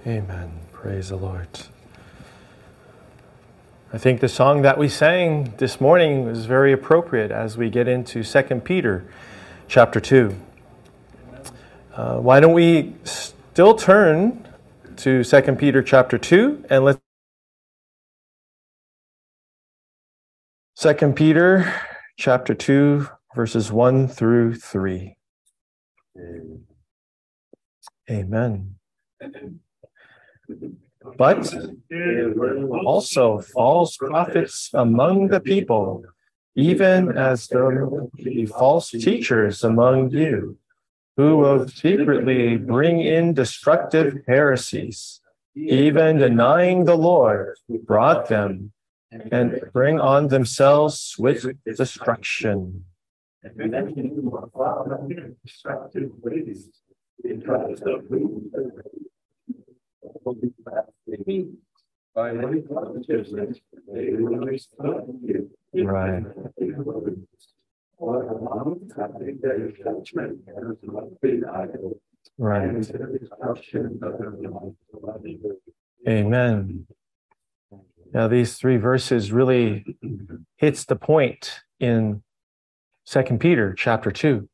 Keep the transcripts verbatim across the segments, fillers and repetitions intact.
Amen. Praise the Lord. I think the song that we sang this morning was very appropriate as we get into Second Peter chapter two. Uh, why don't we still turn to Second Peter chapter two, and let's Second Peter chapter two, verses one through three. Amen. But there were also false prophets among the people, even as there will be false teachers among you, who will secretly bring in destructive heresies, even denying the Lord who brought them, and bring on themselves swift destruction. Right. Right. Amen. Now, these three verses really hits the point in Second Peter chapter two.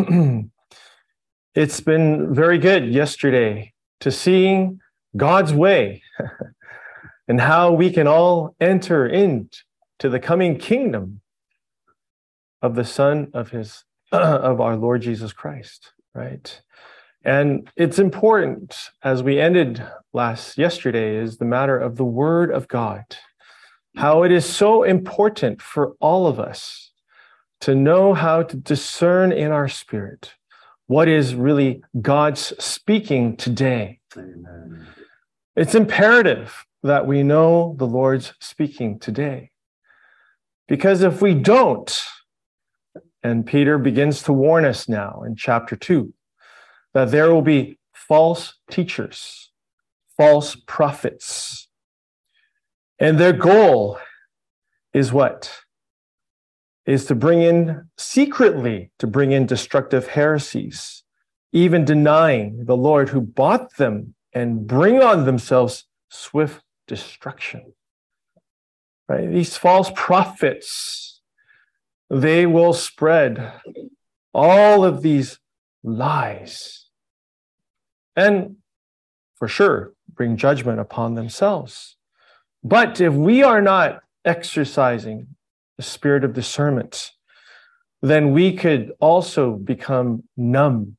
It's been very good yesterday to seeing God's way and how we can all enter into the coming kingdom of the Son of his of our Lord Jesus Christ, right? And it's important, as we ended last yesterday, is the matter of the Word of God. How it is so important for all of us to know how to discern in our spirit what is really God's speaking today. Amen. It's imperative that we know the Lord's speaking today. Because if we don't, and Peter begins to warn us now in chapter two, that there will be false teachers, false prophets. And their goal is what? Is to bring in, secretly, to bring in destructive heresies, even denying the Lord who bought them, and bring on themselves swift destruction. Right? These false prophets, they will spread all of these lies and, for sure, bring judgment upon themselves. But if we are not exercising the spirit of discernment, then we could also become numb,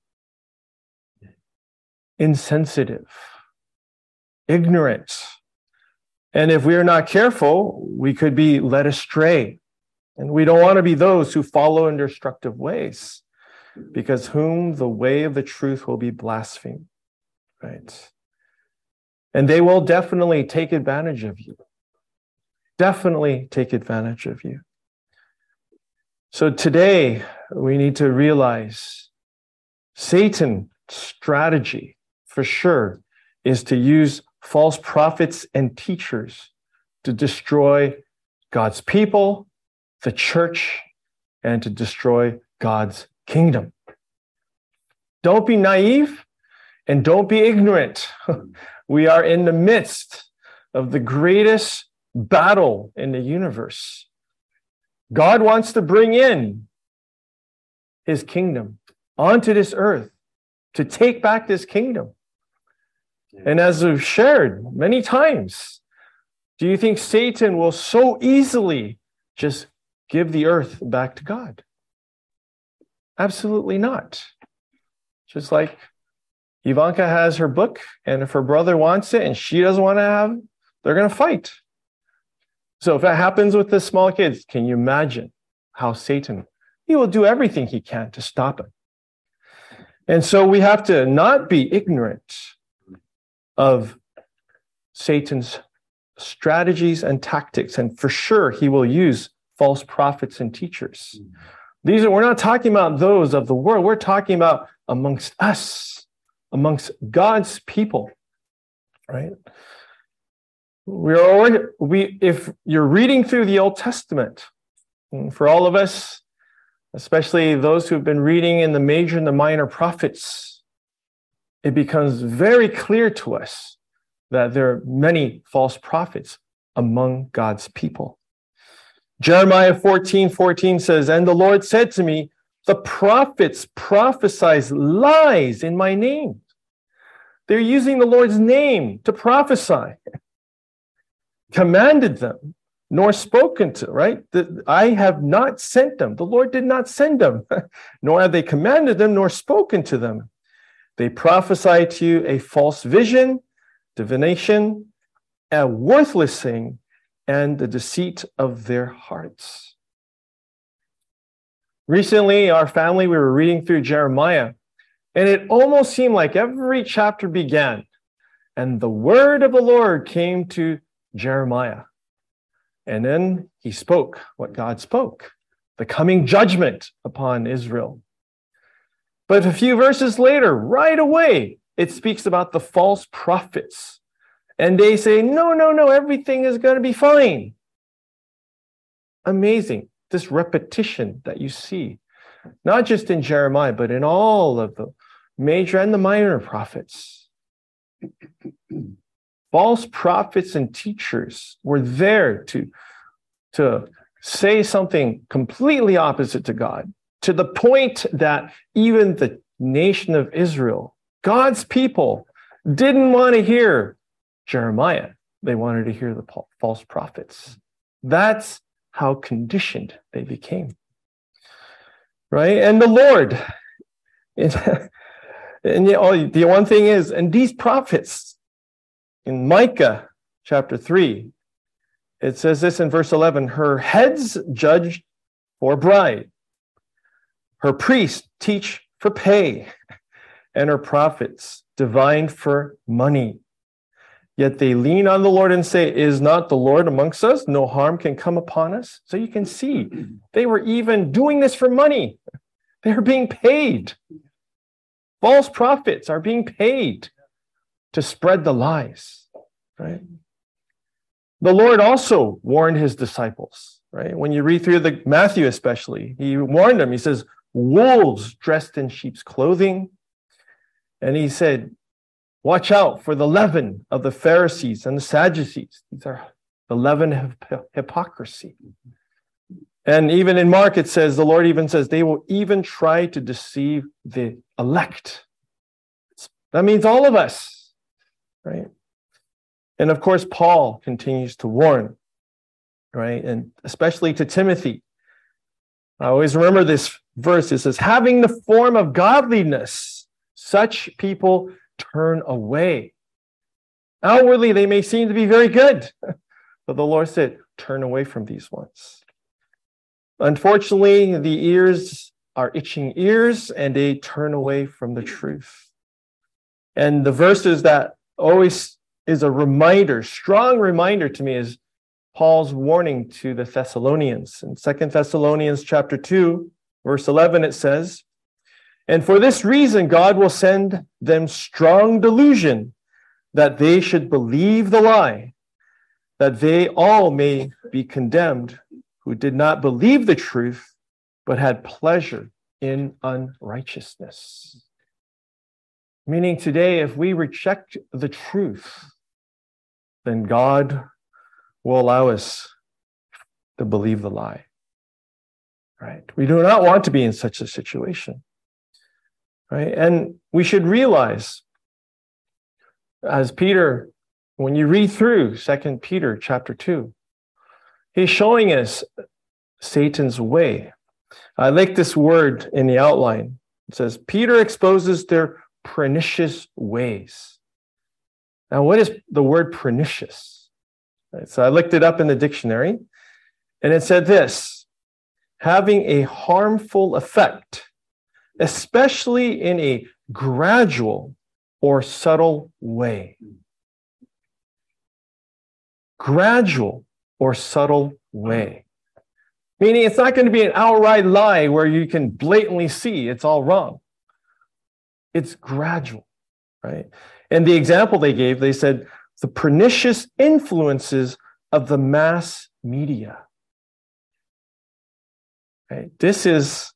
insensitive, ignorant. And if we are not careful, we could be led astray. And we don't want to be those who follow in destructive ways, because whom the way of the truth will be blasphemed, right? And they will definitely take advantage of you. Definitely take advantage of you. So today, we need to realize Satan's strategy, for sure, is to use false prophets and teachers to destroy God's people, the church, and to destroy God's kingdom. Don't be naive and don't be ignorant. We are in the midst of the greatest battle in the universe. God wants to bring in his kingdom onto this earth, to take back this kingdom. And as we've shared many times, do you think Satan will so easily just give the earth back to God? Absolutely not. Just like Ivanka has her book, and if her brother wants it and she doesn't want to have it, they're going to fight. So if that happens with the small kids, can you imagine how Satan, he will do everything he can to stop it. And so we have to not be ignorant of Satan's strategies and tactics. And for sure, he will use false prophets and teachers. These are, we're not talking about those of the world. We're talking about amongst us, amongst God's people, right? We're already, we, if you're reading through the Old Testament, for all of us, especially those who've been reading in the major and the minor prophets, it becomes very clear to us that there are many false prophets among God's people. Jeremiah fourteen fourteen says, "And the Lord said to me, the prophets prophesy lies in my name." They're using the Lord's name to prophesy. Commanded them, nor spoken to, right? The, I have not sent them. The Lord did not send them, nor have they commanded them, nor spoken to them. They prophesy to you a false vision, divination, a worthless thing, and the deceit of their hearts. Recently, our family, we were reading through Jeremiah, and it almost seemed like every chapter began, and the word of the Lord came to Jeremiah. And then he spoke what God spoke, the coming judgment upon Israel. But a few verses later, right away, it speaks about the false prophets. And they say, no, no, no, everything is going to be fine. Amazing, this repetition that you see, not just in Jeremiah, but in all of the major and the minor prophets. False prophets and teachers were there to, to say something completely opposite to God, to the point that even the nation of Israel, God's people, didn't want to hear Jeremiah. They wanted to hear the false prophets. That's how conditioned they became. Right? And the Lord, and, and you know, the one thing is, and these prophets, in Micah chapter three, it says this in verse eleven, her heads judge for bride, her priests teach for pay, and her prophets divine for money. Yet they lean on the Lord and say, is not the Lord amongst us? No harm can come upon us. So you can see, they were even doing this for money. They were being paid. False prophets are being paid to spread the lies, right? The Lord also warned his disciples, right? When you read through the Matthew especially, he warned them. He says, wolves dressed in sheep's clothing. And he said, watch out for the leaven of the Pharisees and the Sadducees. These are the leaven of hypocrisy. And even in Mark, it says, the Lord even says, they will even try to deceive the elect. That means all of us, right? And of course, Paul continues to warn, right? And especially to Timothy. I always remember this verse. It says, having the form of godliness, such people turn away. Outwardly, they may seem to be very good, but the Lord said, turn away from these ones. Unfortunately, the ears are itching ears, and they turn away from the truth. And the verses that always is a reminder, strong reminder to me, is Paul's warning to the Thessalonians. In Second Thessalonians chapter two, verse eleven, it says, and for this reason, God will send them strong delusion, that they should believe the lie, that they all may be condemned, who did not believe the truth, but had pleasure in unrighteousness. Meaning today, if we reject the truth, then God will allow us to believe the lie. Right? We do not want to be in such a situation. Right? And we should realize, as Peter, when you read through Second Peter chapter two, he's showing us Satan's way. I like this word in the outline. It says, Peter exposes their pernicious ways. Now, what is the word pernicious? Right, so I looked it up in the dictionary, and it said this, having a harmful effect, especially in a gradual or subtle way. Gradual or subtle way. Meaning it's not going to be an outright lie where you can blatantly see it's all wrong. It's gradual, right? And the example they gave, they said, the pernicious influences of the mass media. Right? This is,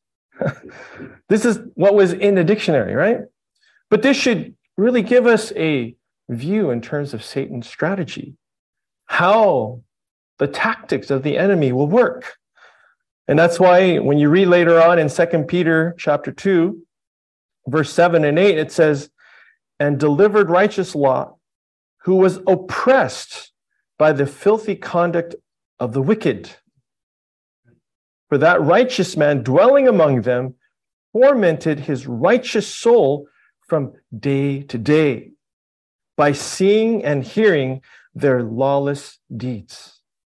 this is what was in the dictionary, right? But this should really give us a view in terms of Satan's strategy, how the tactics of the enemy will work. And that's why when you read later on in Second Peter chapter two, verse seven and eight, it says, "And delivered righteous Lot, who was oppressed by the filthy conduct of the wicked. For that righteous man dwelling among them tormented his righteous soul from day to day by seeing and hearing their lawless deeds."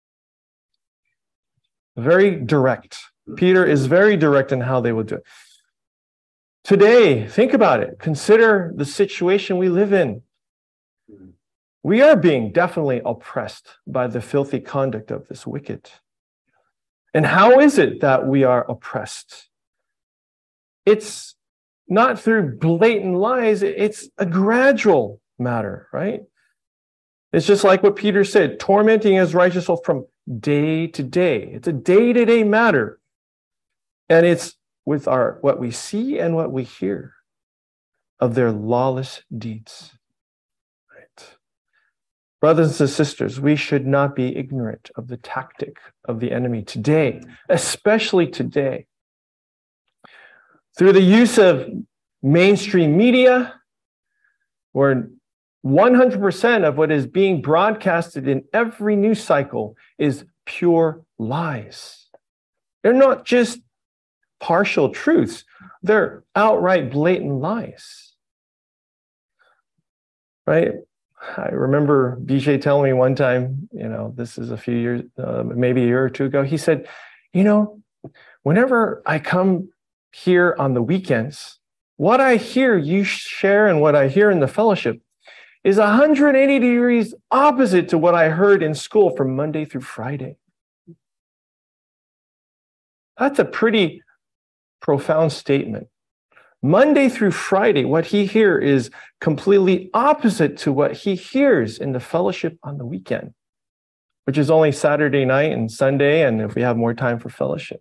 Very direct. Peter is very direct in how they will do it. Today, think about it. Consider the situation we live in. We are being definitely oppressed by the filthy conduct of this wicked. And how is it that we are oppressed? It's not through blatant lies. It's a gradual matter, right? It's just like what Peter said, tormenting his righteous soul from day to day. It's a day-to-day matter. And it's with our what we see and what we hear of their lawless deeds. Right? Brothers and sisters, we should not be ignorant of the tactic of the enemy today, especially today. Through the use of mainstream media, where one hundred percent of what is being broadcasted in every news cycle is pure lies. They're not just partial truths. They're outright blatant lies. Right? I remember B J telling me one time, you know, this is a few years, uh, maybe a year or two ago, he said, you know, whenever I come here on the weekends, what I hear you share and what I hear in the fellowship is one hundred eighty degrees opposite to what I heard in school from Monday through Friday. That's a pretty profound statement. Monday through Friday, what he hears is completely opposite to what he hears in the fellowship on the weekend, which is only Saturday night and Sunday, and if we have more time for fellowship.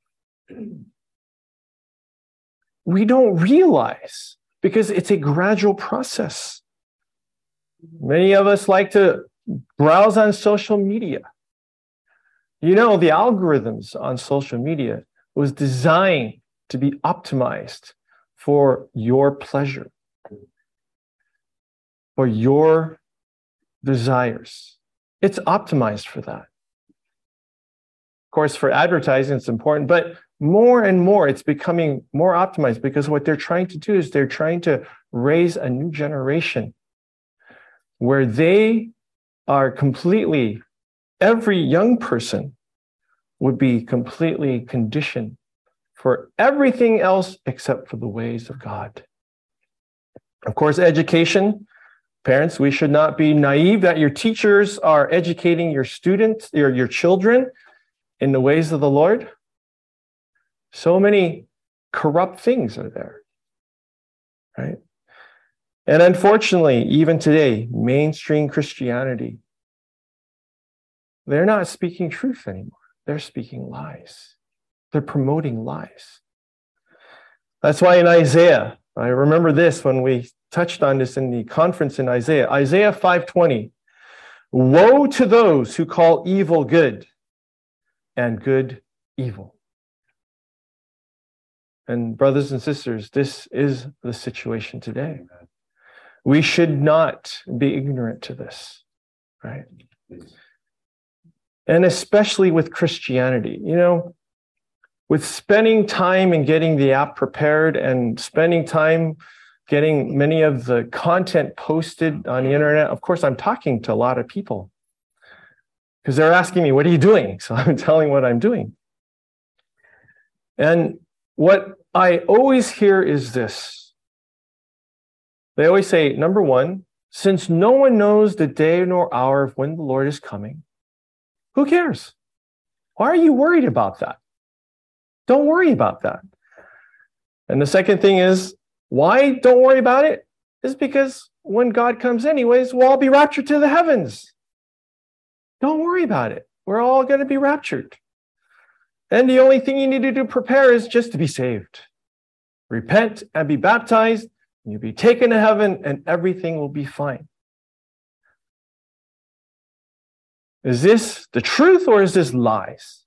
We don't realize, because it's a gradual process. Many of us like to browse on social media. You know, the algorithms on social media was designed to be optimized for your pleasure, for your desires. It's optimized for that. Of course, for advertising, it's important, but more and more, it's becoming more optimized, because what they're trying to do is they're trying to raise a new generation where they are completely, every young person would be completely conditioned for everything else except for the ways of God. Of course, education, parents, we should not be naive that your teachers are educating your students, your, your children in the ways of the Lord. So many corrupt things are there, right? And unfortunately, even today, mainstream Christianity, they're not speaking truth anymore. They're speaking lies. They're promoting lies. That's why in Isaiah, I remember this when we touched on this in the conference in Isaiah, Isaiah five twenty, woe to those who call evil good and good evil. And brothers and sisters, this is the situation today. We should not be ignorant to this, right? And especially with Christianity, you know, with spending time and getting the app prepared and spending time getting many of the content posted on the internet. Of course, I'm talking to a lot of people because they're asking me, what are you doing? So I'm telling what I'm doing. And what I always hear is this. They always say, number one, since no one knows the day nor hour of when the Lord is coming, who cares? Why are you worried about that? Don't worry about that. And the second thing is, why don't worry about it? Is because when God comes anyways, we'll all be raptured to the heavens. Don't worry about it. We're all going to be raptured. And the only thing you need to do to prepare is just to be saved. Repent and be baptized, and you'll be taken to heaven, and everything will be fine. Is this the truth or is this lies?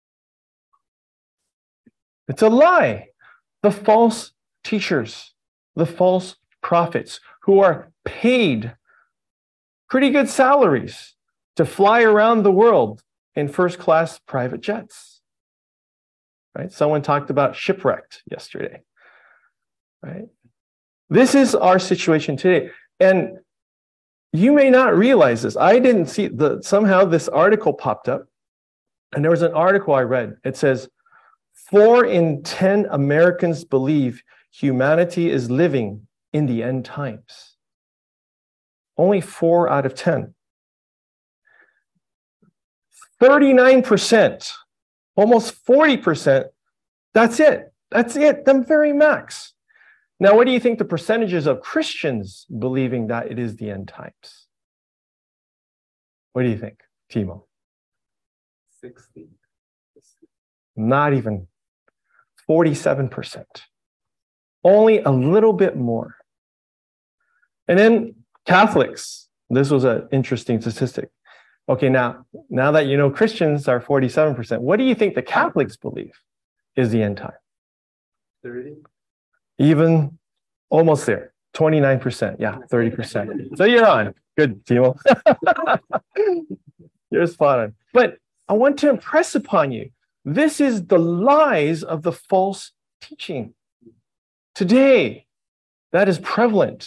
It's a lie. The false teachers, the false prophets who are paid pretty good salaries to fly around the world in first-class private jets. Right? Someone talked about shipwrecked yesterday. Right? This is our situation today. And you may not realize this. I didn't see the somehow this article popped up, and there was an article I read. It says, four in ten Americans believe humanity is living in the end times. Only four out of ten. thirty-nine percent, almost forty percent, that's it. That's it, the very max. Now, what do you think the percentages of Christians believing that it is the end times? What do you think, Timo? sixty. Not even. forty-seven percent. Only a little bit more. And then Catholics. This was an interesting statistic. Okay, now, now that you know Christians are forty-seven percent, what do you think the Catholics believe is the end time? thirty. Even almost there. twenty-nine percent. Yeah, thirty percent. So you're on. Good, Timo. You're spot on. But I want to impress upon you, this is the lies of the false teaching. Today, that is prevalent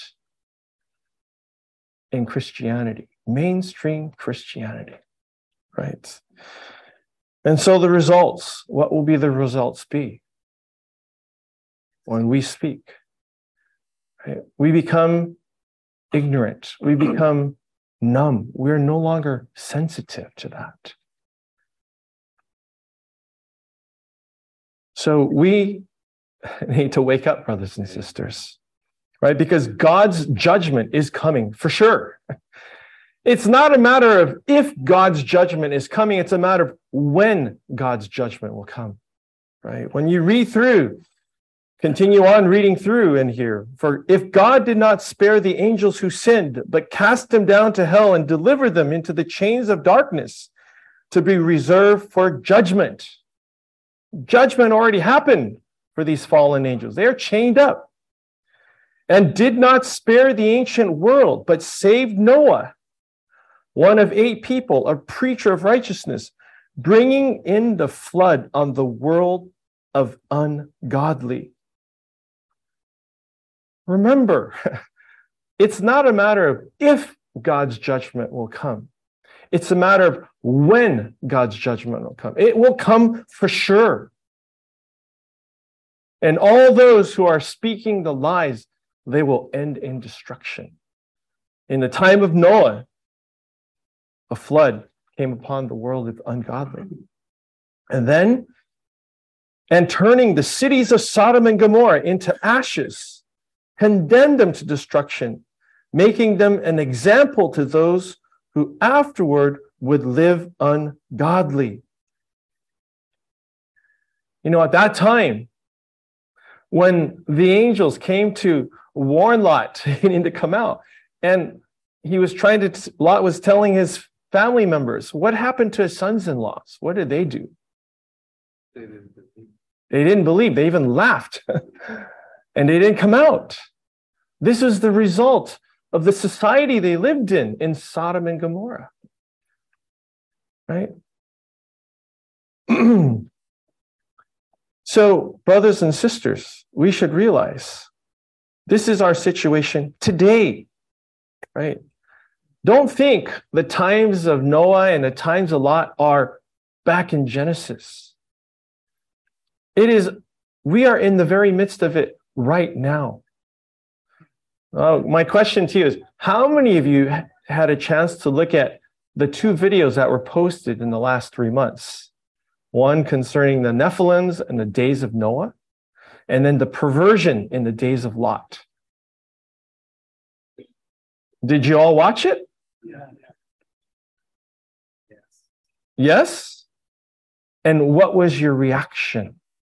in Christianity, mainstream Christianity, right? And so the results, what will be the results be? When we speak, right? We become ignorant. We become numb. We're no longer sensitive to that. So we need to wake up, brothers and sisters, right? Because God's judgment is coming for sure. It's not a matter of if God's judgment is coming, it's a matter of when God's judgment will come, right? When you read through, continue on reading through in here. For if God did not spare the angels who sinned, but cast them down to hell and delivered them into the chains of darkness to be reserved for judgment. Judgment already happened for these fallen angels. They are chained up. And did not spare the ancient world, but saved Noah, one of eight people, a preacher of righteousness, bringing in the flood on the world of ungodly. Remember, it's not a matter of if God's judgment will come. It's a matter of when God's judgment will come. It will come for sure. And all those who are speaking the lies, they will end in destruction. In the time of Noah, a flood came upon the world of ungodly. And then, and turning the cities of Sodom and Gomorrah into ashes, condemned them to destruction, making them an example to those who afterward would live ungodly. You know, at that time, when the angels came to warn Lot he needed to come out, and he was trying to, Lot was telling his family members, what happened to his sons-in-laws? What did they do? They didn't believe. They didn't believe. They even laughed. And they didn't come out. This was the result of the society they lived in, in Sodom and Gomorrah. Right? So, brothers and sisters, we should realize this is our situation today. Right? Don't think the times of Noah and the times of Lot are back in Genesis. It is, we are in the very midst of it right now. Uh, my question to you is, how many of you had a chance to look at the two videos that were posted in the last three months? One concerning the Nephilims and the days of Noah, and then the perversion in the days of Lot. Did you all watch it? Yeah. Yes. Yes? And what was your reaction?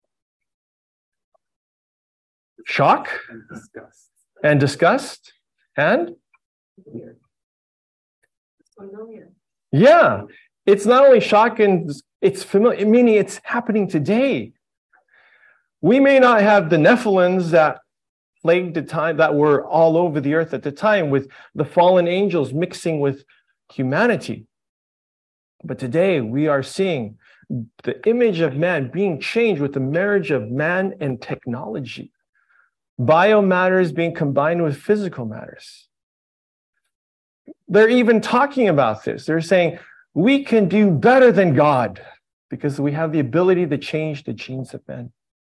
Shock? And disgust. And disgust? And? Weird. Yeah, it's not only shocking, it's familiar, meaning it's happening today. We may not have the Nephilims that plagued the time, that were all over the earth at the time, with the fallen angels mixing with humanity. But today we are seeing the image of man being changed with the marriage of man and technology. Biomatters being combined with physical matters. They're even talking about this. They're saying we can do better than God because we have the ability to change the genes of men.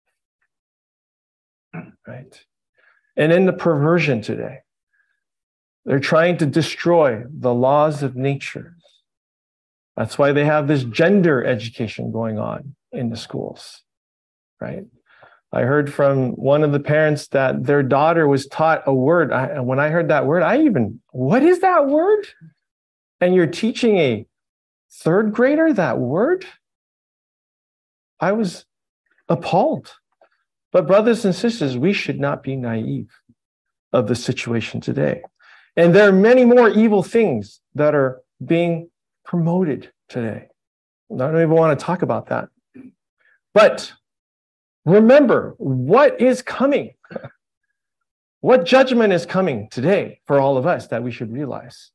Right? And in the perversion today, they're trying to destroy the laws of nature. That's why they have this gender education going on in the schools, right? I heard from one of the parents that their daughter was taught a word. I, and when I heard that word, I even, what is that word? And you're teaching a third grader that word? I was appalled. But brothers and sisters, we should not be naive of the situation today. And there are many more evil things that are being promoted today. I don't even want to talk about that. But remember what is coming. What judgment is coming today for all of us that we should realize?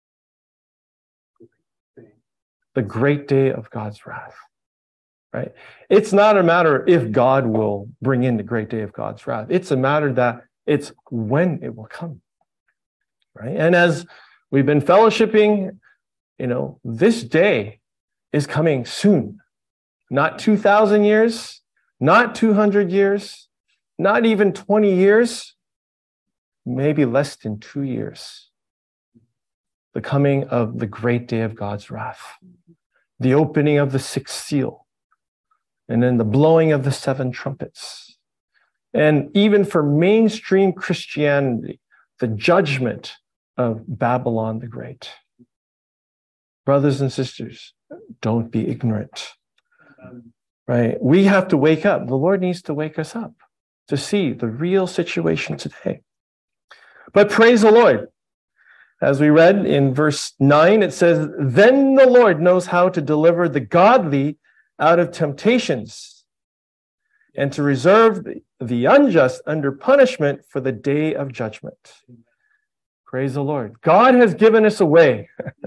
The great day of God's wrath. Right? It's not a matter if God will bring in the great day of God's wrath. It's a matter that it's when it will come. Right? And as we've been fellowshipping, you know, this day is coming soon. Not two thousand years, not two hundred years, not even twenty years, maybe less than two years. The coming of the great day of God's wrath. The opening of the sixth seal. And then the blowing of the seven trumpets. And even for mainstream Christianity, the judgment of Babylon the Great. Brothers and sisters, don't be ignorant. Right? We have to wake up. The Lord needs to wake us up to see the real situation today. But praise the Lord. As we read in verse nine, it says, then the Lord knows how to deliver the godly out of temptations, and to reserve the, the unjust under punishment for the day of judgment. Praise the Lord. God has given us a way.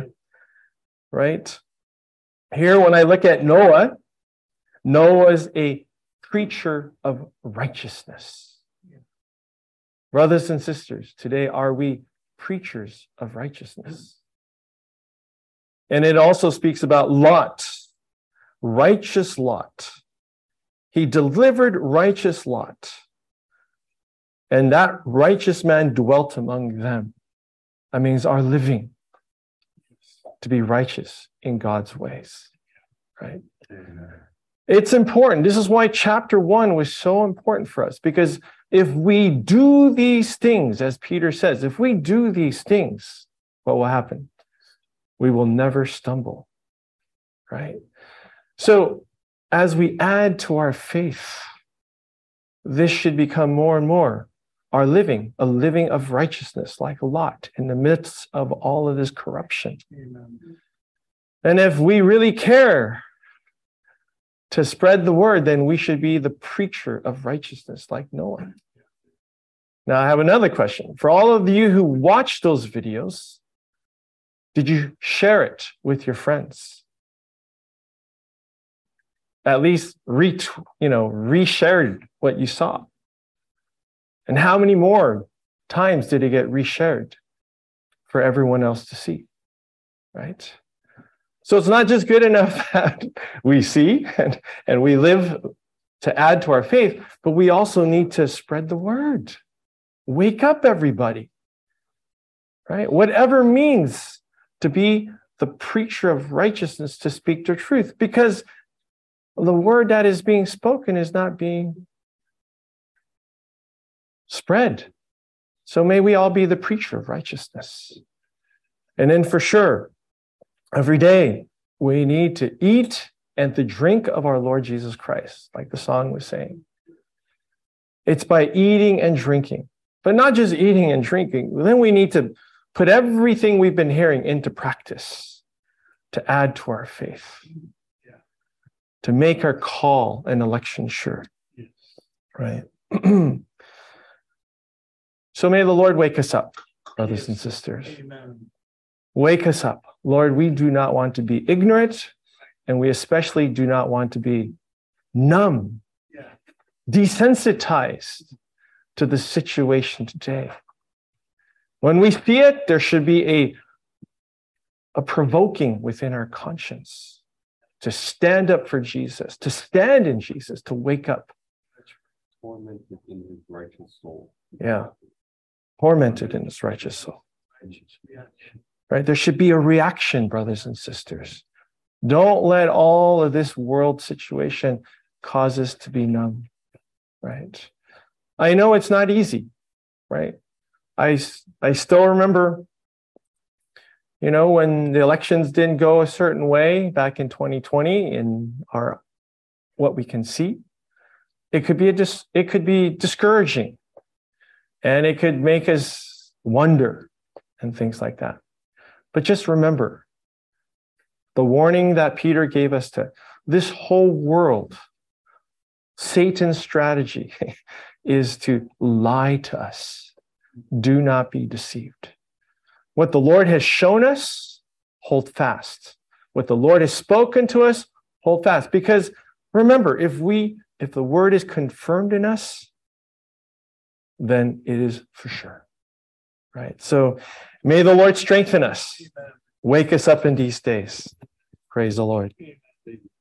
Right? Here, when I look at Noah, Noah is a preacher of righteousness. Brothers and sisters, today are we preachers of righteousness? And it also speaks about Lot. Righteous Lot. He delivered righteous Lot. And that righteous man dwelt among them. That means our living to be righteous in God's ways. Right? Amen. It's important. This is why chapter one was so important for us. Because if we do these things, as Peter says, if we do these things, what will happen? We will never stumble. Right? So, as we add to our faith, this should become more and more our living, a living of righteousness, like Lot, in the midst of all of this corruption. Amen. And if we really care to spread the word, then we should be the preacher of righteousness, like Noah. Now, I have another question. For all of you who watched those videos, did you share it with your friends? At least re, you know, reshared what you saw. And how many more times did it get reshared for everyone else to see? Right? So it's not just good enough that we see and, and we live to add to our faith, but we also need to spread the word. Wake up, everybody. Right? Whatever means to be the preacher of righteousness, to speak the truth, because the word that is being spoken is not being spread. So may we all be the preacher of righteousness. And then for sure, every day we need to eat and to drink of our Lord Jesus Christ, like the song was saying. It's by eating and drinking, but not just eating and drinking. Then we need to put everything we've been hearing into practice. to add to our faith, to make our call and election sure. Right? So may the Lord wake us up, brothers and sisters. Amen. Wake us up. Lord, we do not want to be ignorant, and we especially do not want to be numb, Yeah. desensitized to the situation today. When we see it, there should be a, a provoking within our conscience to stand up for Jesus, to stand in Jesus, to wake up. Tormented in his righteous soul. Yeah. Tormented in his righteous soul. Right? There should be a reaction, brothers and sisters. Don't let all of this world situation cause us to be numb. Right? I know it's not easy. Right? I, I still remember, you know, when the elections didn't go a certain way back in twenty twenty in our what we can see. It could be a dis, it could be discouraging, and it could make us wonder and things like that. But just remember the warning that Peter gave us to this whole world. Satan's strategy is to lie to us. Do not be deceived. What the Lord has shown us, hold fast. What the Lord has spoken to us, hold fast. Because remember, if we If the word is confirmed in us, then it is for sure. Right? So may the Lord strengthen us. Wake us up in these days. Praise the Lord.